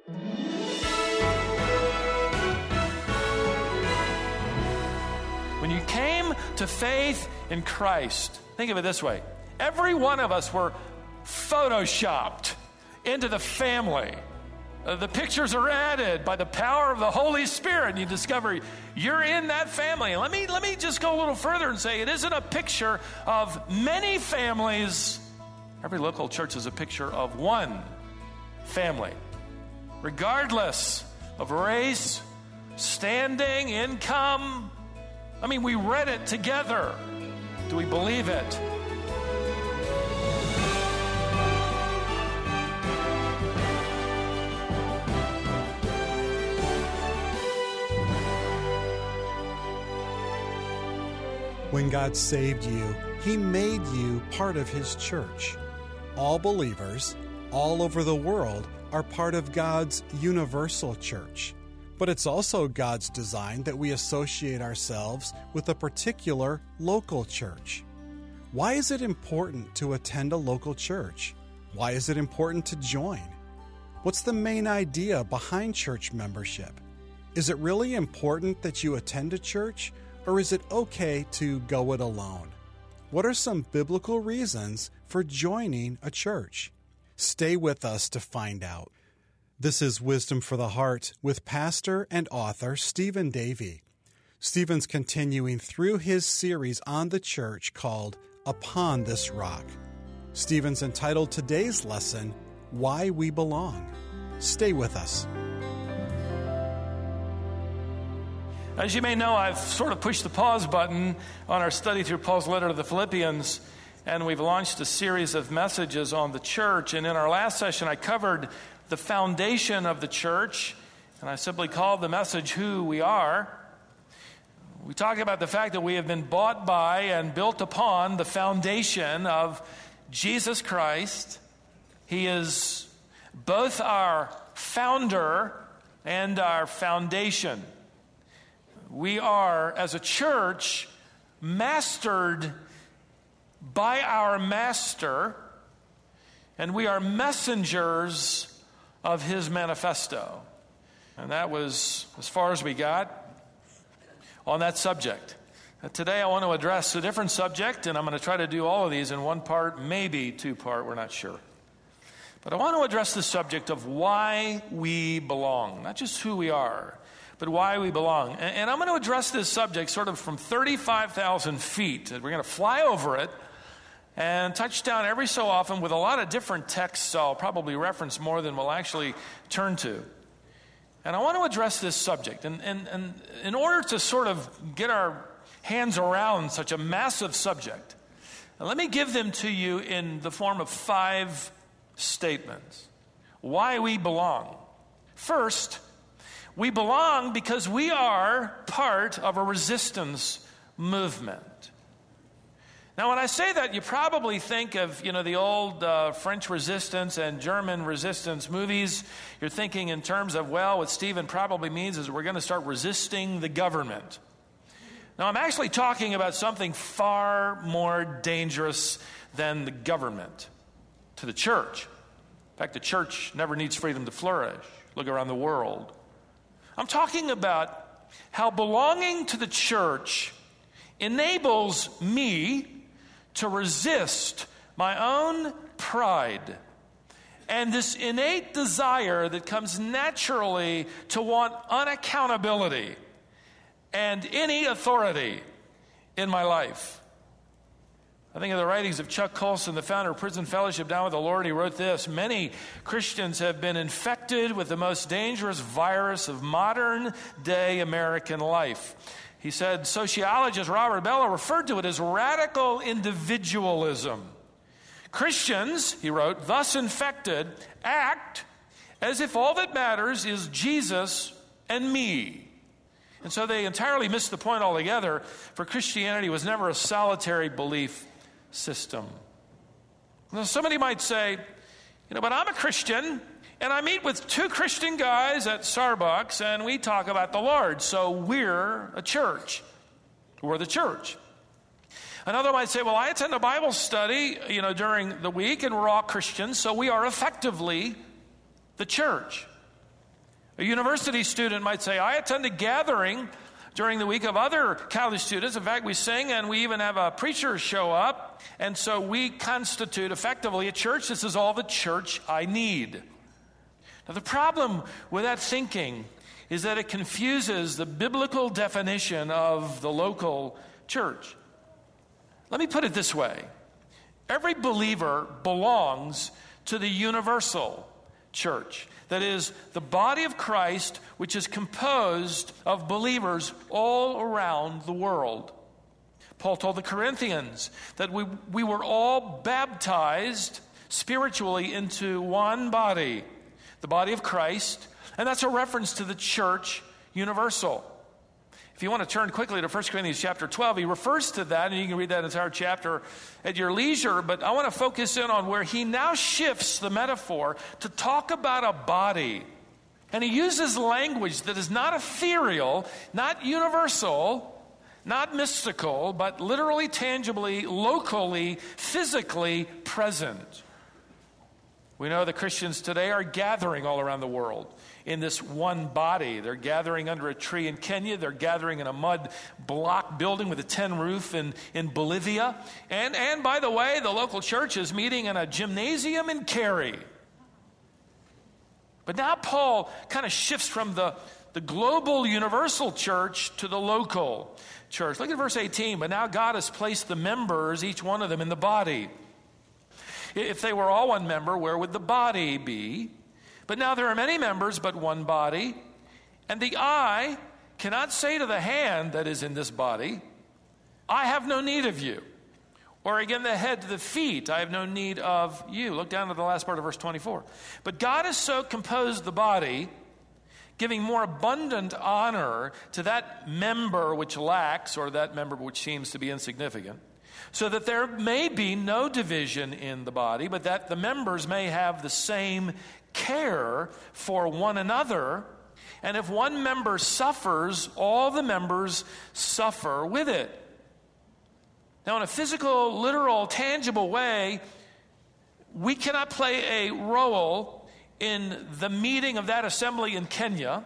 When you came to faith in Christ, think of it this way. Every one of us were photoshopped into the family. The pictures are added by the power of the Holy Spirit, and you discover you're in that family. And let me just go a little further and say it isn't a picture of many families. Every local church is a picture of one family, regardless of race, standing, income. I mean, we read it together. Do we believe it? When God saved you, He made you part of His church. All believers, all over the world, are part of God's universal church. But it's also God's design that we associate ourselves with a particular local church. Why is it important to attend a local church? Why is it important to join? What's the main idea behind church membership? Is it really important that you attend a church, or is it okay to go it alone? What are some biblical reasons for joining a church? Stay with us to find out. This is Wisdom for the Heart with pastor and author Stephen Davey. Stephen's continuing through his series on the church called Upon This Rock. Stephen's entitled today's lesson, Why We Belong. Stay with us. As you may know, I've sort of pushed the pause button on our study through Paul's letter to the Philippians, and we've launched a series of messages on the church. And in our last session, I covered the foundation of the church, and I simply called the message Who We Are. We talked about the fact that we have been bought by and built upon the foundation of Jesus Christ. He is both our founder and our foundation. We are, as a church, mastered by our Master, and we are messengers of His manifesto. And that was as far as we got on that subject. Today I want to address a different subject, and I'm going to try to do all of these in one part, maybe two-part, we're not sure. But I want to address the subject of why we belong, not just who we are, but why we belong. And I'm going to address this subject sort of from 35,000 feet. We're going to fly over it and touch down every so often with a lot of different texts. I'll probably reference more than we'll actually turn to. And I want to address this subject. And in order to sort of get our hands around such a massive subject, let me give them to you in the form of 5 statements. Why we belong. First, we belong because we are part of a resistance movement. Now, when I say that, you probably think of, the old French resistance and German resistance movies. You're thinking in terms of, what Stephen probably means is we're going to start resisting the government. Now, I'm actually talking about something far more dangerous than the government to the church. In fact, the church never needs freedom to flourish. Look around the world. I'm talking about how belonging to the church enables me to resist my own pride and this innate desire that comes naturally to want unaccountability and any authority in my life. I think of the writings of Chuck Colson, the founder of Prison Fellowship Down with the Lord. He wrote this: many Christians have been infected with the most dangerous virus of modern day American life. He said, sociologist Robert Bellah referred to it as radical individualism. Christians, he wrote, thus infected, act as if all that matters is Jesus and me. And so they entirely missed the point altogether, for Christianity was never a solitary belief system. Now, somebody might say, but I'm a Christian, and I meet with 2 Christian guys at Starbucks, and we talk about the Lord, so we're a church. We're the church. Another might say, I attend a Bible study, during the week, and we're all Christians, so we are effectively the church. A university student might say, I attend a gathering during the week of other college students. In fact, we sing and we even have a preacher show up. And so we constitute effectively a church. This is all the church I need. Now, the problem with that thinking is that it confuses the biblical definition of the local church. Let me put it this way. Every believer belongs to the universal church. That is, the body of Christ, which is composed of believers all around the world. Paul told the Corinthians that we were all baptized spiritually into one body, the body of Christ, and that's a reference to the church universal. If you want to turn quickly to 1 Corinthians chapter 12, he refers to that, and you can read that entire chapter at your leisure, but I want to focus in on where he now shifts the metaphor to talk about a body. And he uses language that is not ethereal, not universal, not mystical, but literally, tangibly, locally, physically present. We know that Christians today are gathering all around the world in this one body. They're gathering under a tree in Kenya. They're gathering in a mud block building with a tin roof in Bolivia. And by the way, the local church is meeting in a gymnasium in Cary. But now Paul kind of shifts from the global universal church to the local church. Look at verse 18. But now God has placed the members, each one of them, in the body. If they were all one member, where would the body be? But now there are many members, but one body. And the eye cannot say to the hand that is in this body, I have no need of you. Or again, the head to the feet, I have no need of you. Look down to the last part of verse 24. But God has so composed the body, giving more abundant honor to that member which lacks, or that member which seems to be insignificant, so that there may be no division in the body, but that the members may have the same care for one another. And if one member suffers, all the members suffer with it. Now, in a physical, literal, tangible way, we cannot play a role in the meeting of that assembly in Kenya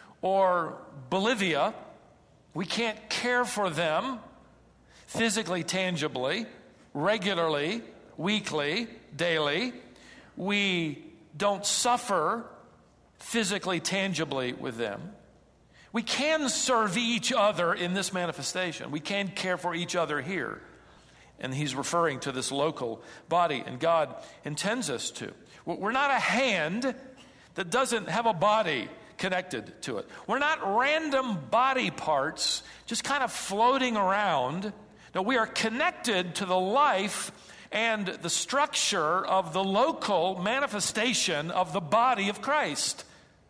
or Bolivia. We can't care for them physically, tangibly, regularly, weekly, daily. We don't suffer physically, tangibly with them. We can serve each other in this manifestation. We can care for each other here. And he's referring to this local body, and God intends us to. We're not a hand that doesn't have a body connected to it. We're not random body parts just kind of floating around. No, we are connected to the life and the structure of the local manifestation of the body of Christ.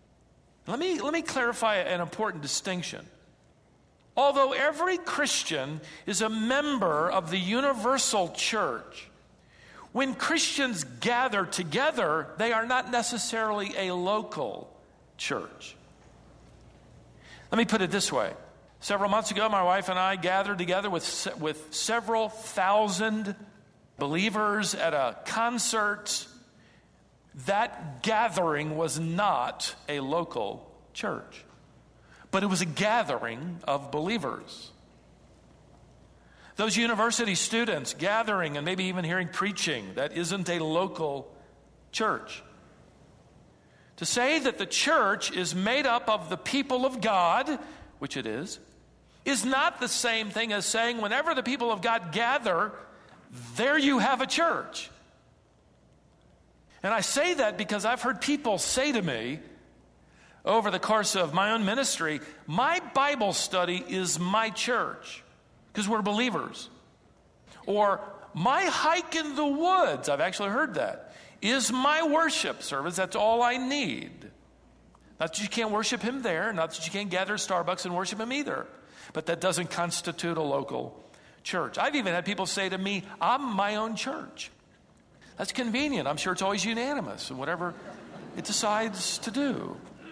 Let me clarify an important distinction. Although every Christian is a member of the universal church, when Christians gather together, they are not necessarily a local church. Let me put it this way. Several months ago, my wife and I gathered together with several thousand believers at a concert. That gathering was not a local church, but it was a gathering of believers. Those university students gathering and maybe even hearing preaching, that isn't a local church. To say that the church is made up of the people of God, which it is not the same thing as saying whenever the people of God gather, there you have a church. And I say that because I've heard people say to me over the course of my own ministry, my Bible study is my church, because we're believers. Or my hike in the woods, I've actually heard that, is my worship service. That's all I need. Not that you can't worship him there, not that you can't gather at Starbucks and worship him either. But that doesn't constitute a local church. I've even had people say to me, I'm my own church. That's convenient. I'm sure it's always unanimous in whatever it decides to do.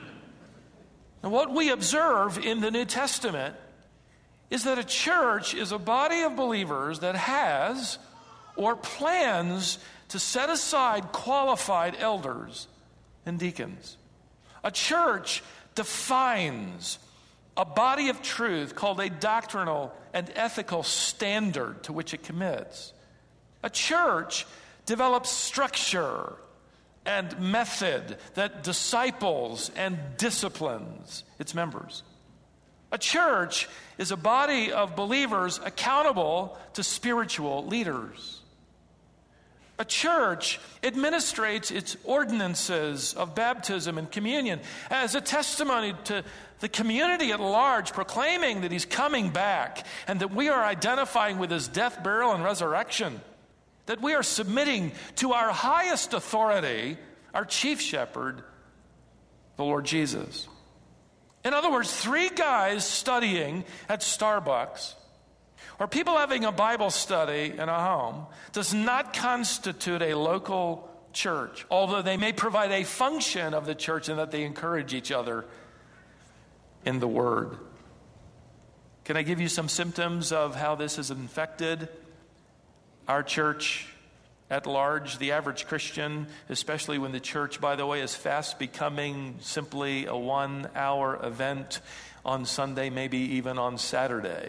And what we observe in the New Testament is that a church is a body of believers that has or plans to set aside qualified elders and deacons. A church defines a body of truth called a doctrinal and ethical standard to which it commits. A church develops structure and method that disciples and disciplines its members. A church is a body of believers accountable to spiritual leaders. A church administrates its ordinances of baptism and communion as a testimony to the community at large, proclaiming that he's coming back and that we are identifying with his death, burial, and resurrection, that we are submitting to our highest authority, our chief shepherd, the Lord Jesus. In other words, 3 guys studying at Starbucks or people having a Bible study in a home does not constitute a local church, although they may provide a function of the church in that they encourage each other in the Word. Can I give you some symptoms of how this has infected our church at large? The average Christian, especially when the church, by the way, is fast becoming simply a 1-hour event on Sunday, maybe even on Saturday.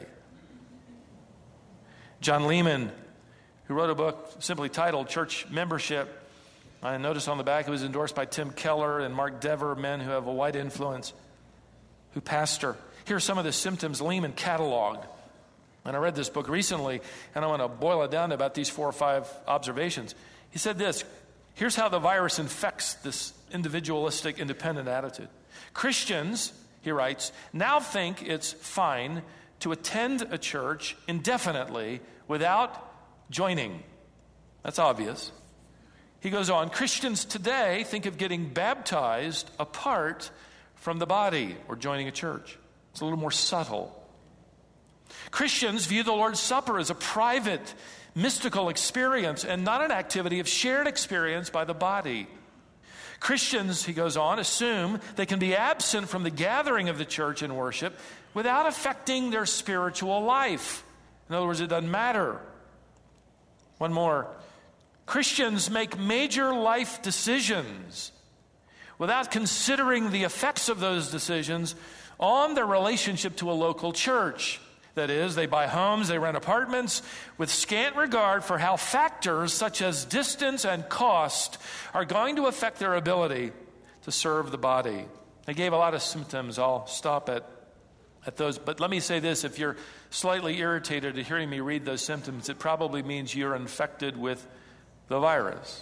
John Lehman, who wrote a book simply titled Church Membership, I noticed on the back it was endorsed by Tim Keller and Mark Dever, men who have a wide influence, who pastor. Here are some of the symptoms Lehman cataloged. And I read this book recently, and I want to boil it down to about these 4 or 5 observations. He said this: here's how the virus infects this individualistic, independent attitude. Christians, he writes, now think it's fine to attend a church indefinitely without joining. That's obvious. He goes on, Christians today think of getting baptized apart from the body or joining a church. It's a little more subtle. Christians view the Lord's Supper as a private, mystical experience and not an activity of shared experience by the body. Christians, he goes on, assume they can be absent from the gathering of the church in worship without affecting their spiritual life. In other words, it doesn't matter. One more. Christians make major life decisions without considering the effects of those decisions on their relationship to a local church. That is, they buy homes, they rent apartments with scant regard for how factors such as distance and cost are going to affect their ability to serve the body. I gave a lot of symptoms. I'll stop at those. But let me say this. If you're slightly irritated at hearing me read those symptoms, it probably means you're infected with the virus.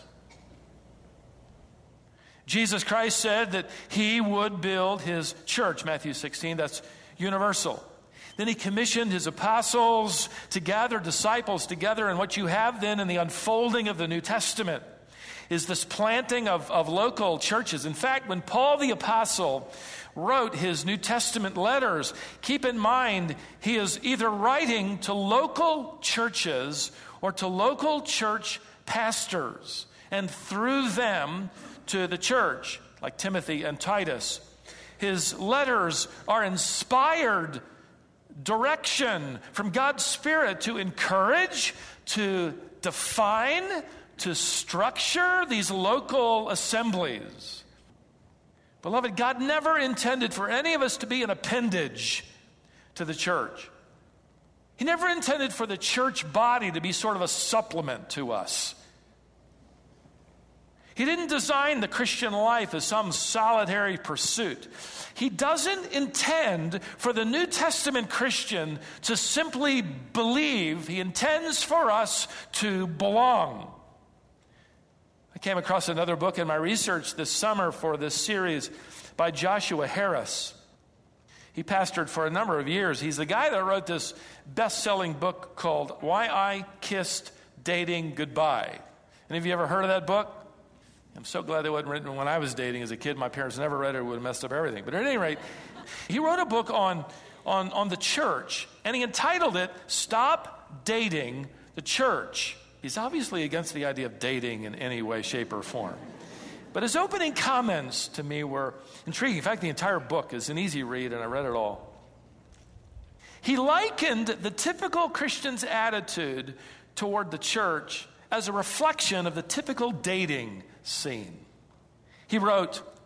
Jesus Christ said that he would build his church, Matthew 16, that's universal. Then he commissioned his apostles to gather disciples together, and what you have then in the unfolding of the New Testament is this planting of local churches. In fact, when Paul the apostle wrote his New Testament letters, keep in mind he is either writing to local churches or to local church pastors, and through them to the church, like Timothy and Titus. His letters are inspired direction from God's Spirit to encourage, to define, to structure these local assemblies. Beloved, God never intended for any of us to be an appendage to the church. He never intended for the church body to be sort of a supplement to us. He didn't design the Christian life as some solitary pursuit. He doesn't intend for the New Testament Christian to simply believe. He intends for us to belong. I came across another book in my research this summer for this series by Joshua Harris. He pastored for a number of years. He's the guy that wrote this best-selling book called Why I Kissed Dating Goodbye. Any of you ever heard of that book? I'm so glad it wasn't written when I was dating as a kid. My parents never read it. It would have messed up everything. But at any rate, he wrote a book on the church, and he entitled it, Stop Dating the Church. He's obviously against the idea of dating in any way, shape, or form. But his opening comments to me were intriguing. In fact, the entire book is an easy read, and I read it all. He likened the typical Christian's attitude toward the church as a reflection of the typical dating scene. He wrote,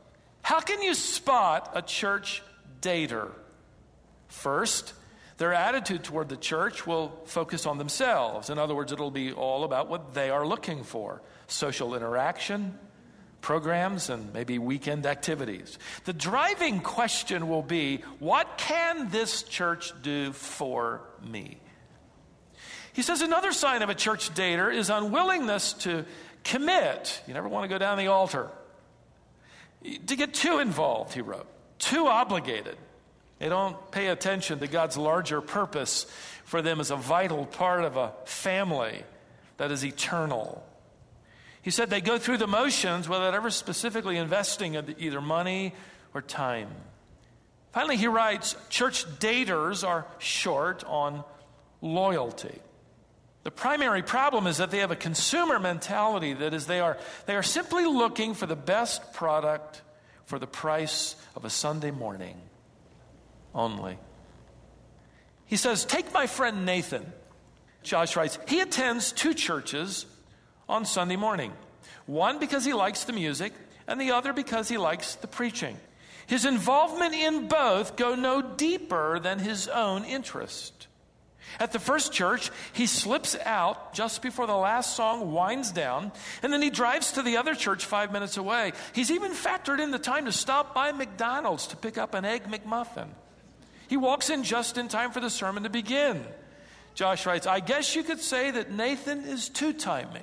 How can you spot a church dater? First, their attitude toward the church will focus on themselves. In other words, it'll be all about what they are looking for: social interaction, programs, and maybe weekend activities. The driving question will be, what can this church do for me? He says another sign of a church dater is unwillingness to commit. You never want to go down the altar. To get too involved, he wrote, too obligated. They don't pay attention to God's larger purpose for them as a vital part of a family that is eternal. He said they go through the motions without ever specifically investing either money or time. Finally, he writes, church daters are short on loyalty. The primary problem is that they have a consumer mentality. That is, they are simply looking for the best product for the price of a Sunday morning only. He says, take my friend Nathan. Josh writes, he attends 2 churches on Sunday morning. One because he likes the music, and the other because he likes the preaching. His involvement in both go no deeper than his own interest. At the first church, he slips out just before the last song winds down, and then he drives to the other church 5 minutes away. He's even factored in the time to stop by McDonald's to pick up an Egg McMuffin. He walks in just in time for the sermon to begin. Josh writes, I guess you could say that Nathan is two-timing.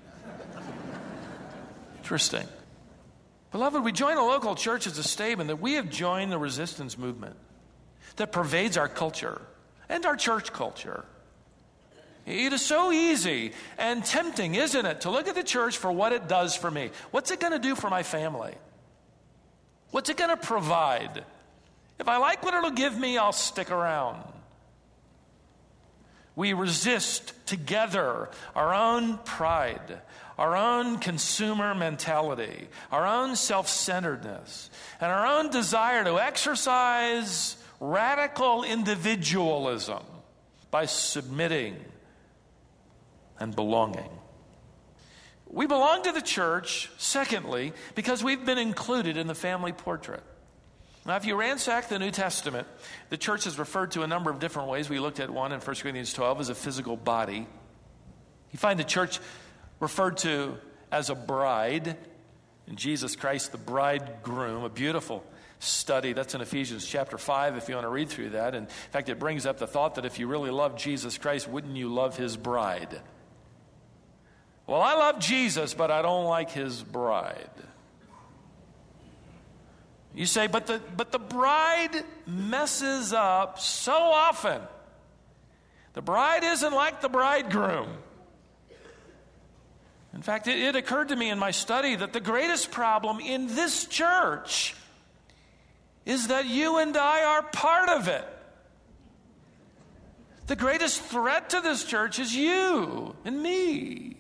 Interesting. Beloved, we join a local church as a statement that we have joined the resistance movement that pervades our culture and our church culture. It is so easy and tempting, isn't it, to look at the church for what it does for me. What's it going to do for my family? What's it going to provide? If I like what it'll give me, I'll stick around. We resist together our own pride, our own consumer mentality, our own self-centeredness, and our own desire to exercise radical individualism by submitting and belonging. We belong to the church, secondly, because we've been included in the family portrait. Now, if you ransack the New Testament, the church is referred to a number of different ways. We looked at one in 1 Corinthians 12 as a physical body. You find the church referred to as a bride, and Jesus Christ, the bridegroom, a beautiful study. That's in Ephesians chapter 5 if you want to read through that. And in fact, it brings up the thought that if you really love Jesus Christ, wouldn't you love his bride? Well, I love Jesus, but I don't like his bride. You say, but the bride messes up so often. The bride isn't like the bridegroom. In fact, it occurred to me in my study that the greatest problem in this church is that you and I are part of it. The greatest threat to this church is you and me.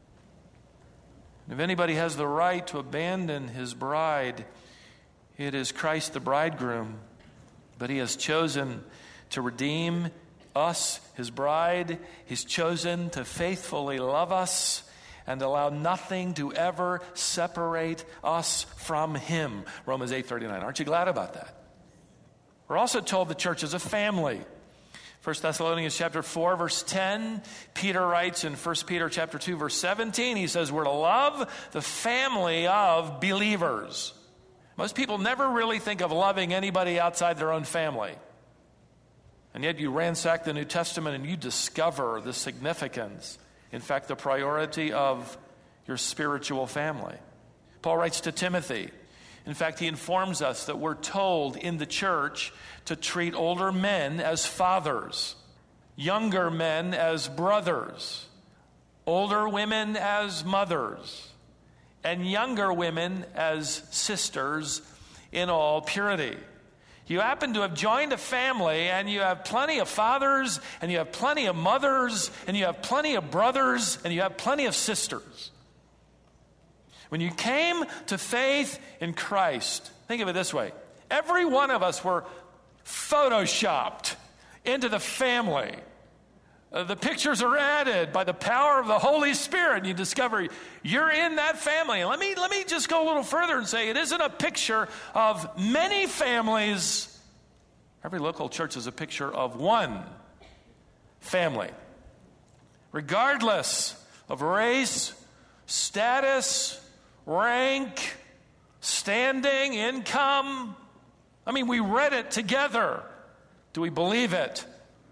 If anybody has the right to abandon his bride, it is Christ the bridegroom. But he has chosen to redeem us, his bride. He's chosen to faithfully love us and allow nothing to ever separate us from him. Romans 8:39. Aren't you glad about that? We're also told the church is a family. 1 Thessalonians chapter 4, verse 10, Peter writes in 1 Peter chapter 2, verse 17, he says, we're to love the family of believers. Most people never really think of loving anybody outside their own family. And yet you ransack the New Testament and you discover the significance, in fact, the priority of your spiritual family. Paul writes to Timothy. In fact, he informs us that we're told in the church to treat older men as fathers, younger men as brothers, older women as mothers, and younger women as sisters in all purity. You happen to have joined a family and you have plenty of fathers and you have plenty of mothers and you have plenty of brothers and you have plenty of sisters. When you came to faith in Christ, think of it this way. Every one of us were photoshopped into the family The pictures are added by the power of the Holy Spirit, and you discover you're in that family. And let me just go a little further and say it isn't a picture of many families. Every local church is a picture of one family, regardless of race, status, rank, standing, income. I mean, we read it together. Do we believe it?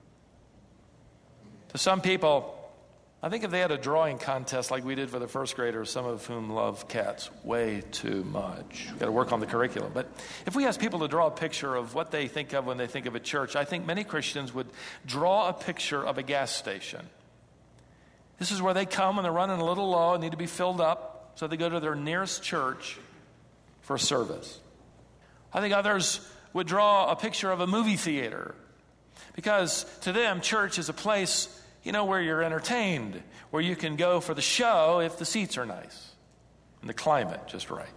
To some people, I think if they had a drawing contest like we did for the first graders, some of whom love cats way too much. We've got to work on the curriculum. But if we ask people to draw a picture of what they think of when they think of a church, I think many Christians would draw a picture of a gas station. This is where they come and they're running a little low and need to be filled up, so they go to their nearest church for a service. I think others would draw a picture of a movie theater, because to them, church is a place, where you're entertained, where you can go for the show if the seats are nice and the climate just right.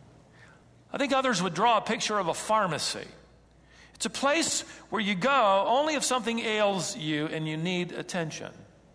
I think others would draw a picture of a pharmacy. It's a place where you go only if something ails you and you need attention.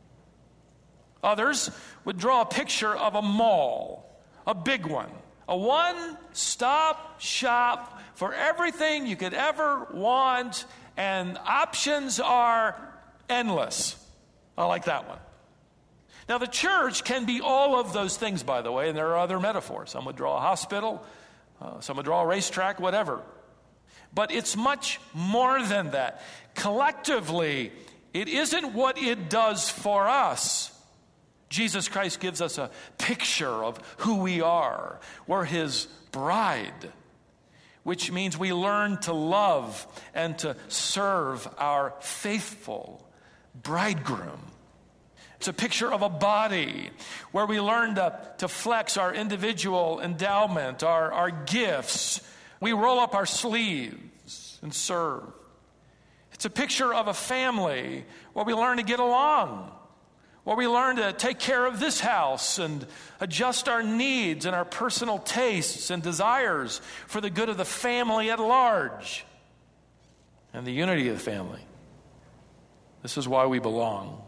Others would draw a picture of a mall, a big one, a one-stop shop for everything you could ever want, and options are endless. I like that one. Now, the church can be all of those things, by the way, and there are other metaphors. Some would draw a hospital, some would draw a racetrack, whatever. But it's much more than that. Collectively, it isn't what it does for us. Jesus Christ gives us a picture of who we are. We're his bride, which means we learn to love and to serve our faithful bridegroom. It's a picture of a body where we learn to flex our individual endowment, our gifts. We roll up our sleeves and serve. It's a picture of a family where we learn to get along, where we learn to take care of this house and adjust our needs and our personal tastes and desires for the good of the family at large and the unity of the family. This is why we belong.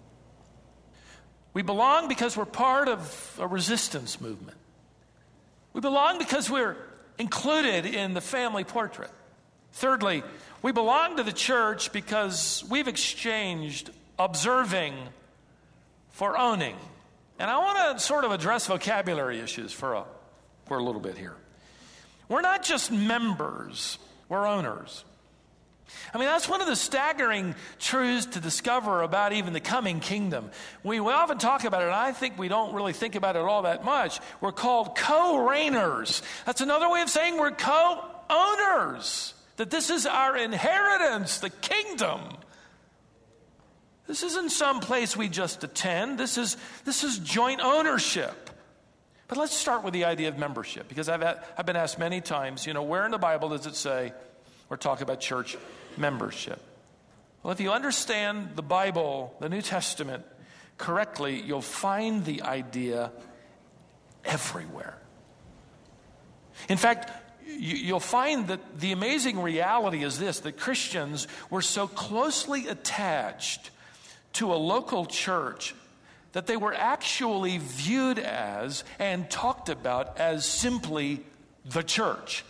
We belong because we're part of a resistance movement. We belong because we're included in the family portrait. Thirdly, we belong to the church because we've exchanged observing for owning. And I want to sort of address vocabulary issues for a little bit here. We're not just members, we're owners. I mean, that's one of the staggering truths to discover about even the coming kingdom. We often talk about it, and I think we don't really think about it all that much. We're called co-reigners. That's another way of saying we're co-owners, that this is our inheritance, the kingdom. This isn't some place we just attend. This is joint ownership. But let's start with the idea of membership, because I've been asked many times, where in the Bible does it say or talk about church membership? Well, if you understand the Bible, the New Testament, correctly, you'll find the idea everywhere. In fact, you'll find that the amazing reality is this, that Christians were so closely attached to a local church that they were actually viewed as and talked about as simply the church.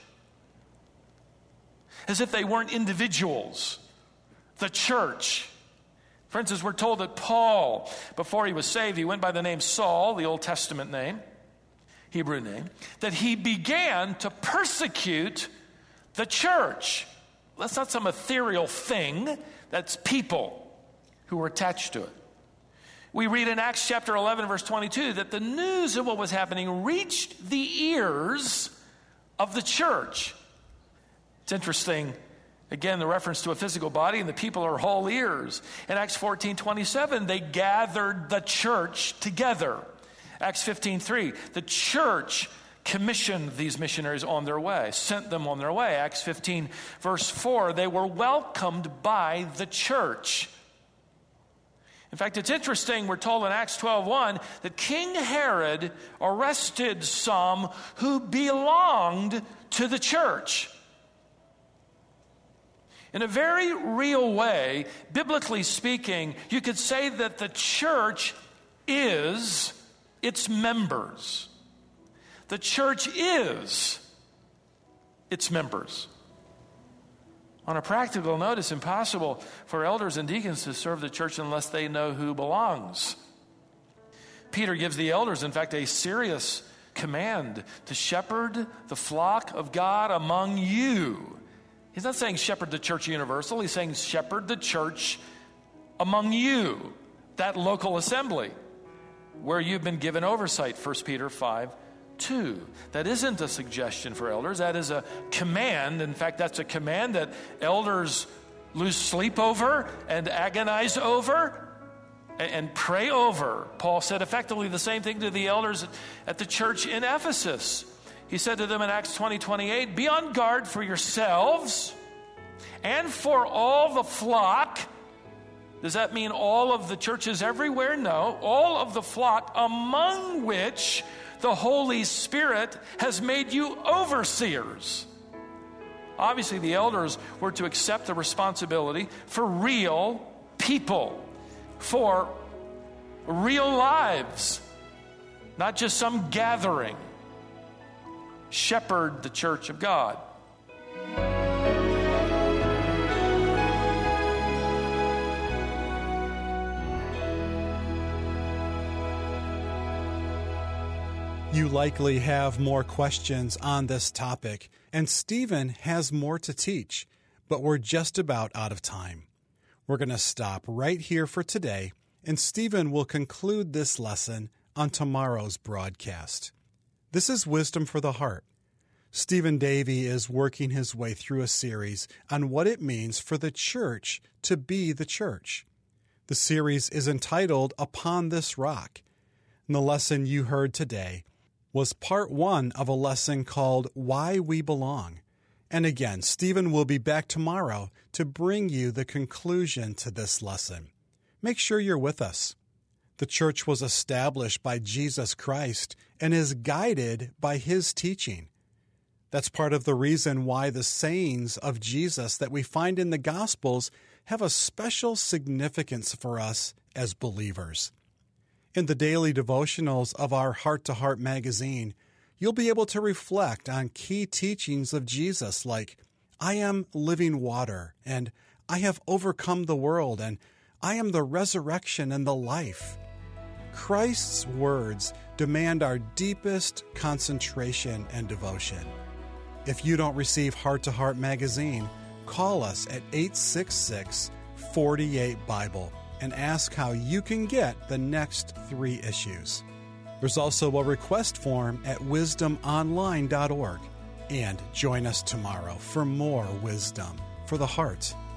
As if they weren't individuals. The church. For instance, we're told that Paul, before he was saved, he went by the name Saul, the Old Testament name, Hebrew name, that he began to persecute the church. That's not some ethereal thing. That's people who were attached to it. We read in Acts chapter 11, verse 22, that the news of what was happening reached the ears of the church. It's interesting, again, the reference to a physical body, and the people are whole ears. In Acts 14:27, they gathered the church together. Acts 15:3, the church commissioned these missionaries on their way, sent them on their way. Acts 15, verse 4, they were welcomed by the church. In fact, it's interesting, we're told in Acts 12:1 that King Herod arrested some who belonged to the church. In a very real way, biblically speaking, you could say that the church is its members. The church is its members. On a practical note, it's impossible for elders and deacons to serve the church unless they know who belongs. Peter gives the elders, in fact, a serious command to shepherd the flock of God among you. He's not saying shepherd the church universal. He's saying shepherd the church among you, that local assembly where you've been given oversight, 1 Peter 5:2. That isn't a suggestion for elders. That is a command. In fact, that's a command that elders lose sleep over and agonize over and pray over. Paul said effectively the same thing to the elders at the church in Ephesus. He said to them in Acts 20:28, be on guard for yourselves and for all the flock. Does that mean all of the churches everywhere? No. All of the flock among which the Holy Spirit has made you overseers. Obviously, the elders were to accept the responsibility for real people, for real lives, not just some gathering. Shepherd the church of God. You likely have more questions on this topic, and Stephen has more to teach, but we're just about out of time. We're going to stop right here for today, and Stephen will conclude this lesson on tomorrow's broadcast. This is Wisdom for the Heart. Stephen Davey is working his way through a series on what it means for the church to be the church. The series is entitled Upon This Rock, and the lesson you heard today was part 1 of a lesson called Why We Belong. And again, Stephen will be back tomorrow to bring you the conclusion to this lesson. Make sure you're with us. The church was established by Jesus Christ and is guided by his teaching. That's part of the reason why the sayings of Jesus that we find in the Gospels have a special significance for us as believers. In the daily devotionals of our Heart to Heart magazine, you'll be able to reflect on key teachings of Jesus like, I am living water, and I have overcome the world, and I am the resurrection and the life. Christ's words demand our deepest concentration and devotion. If you don't receive Heart to Heart magazine, call us at 866-48-BIBLE and ask how you can get the next 3 issues. There's also a request form at wisdomonline.org. And join us tomorrow for more wisdom for the heart.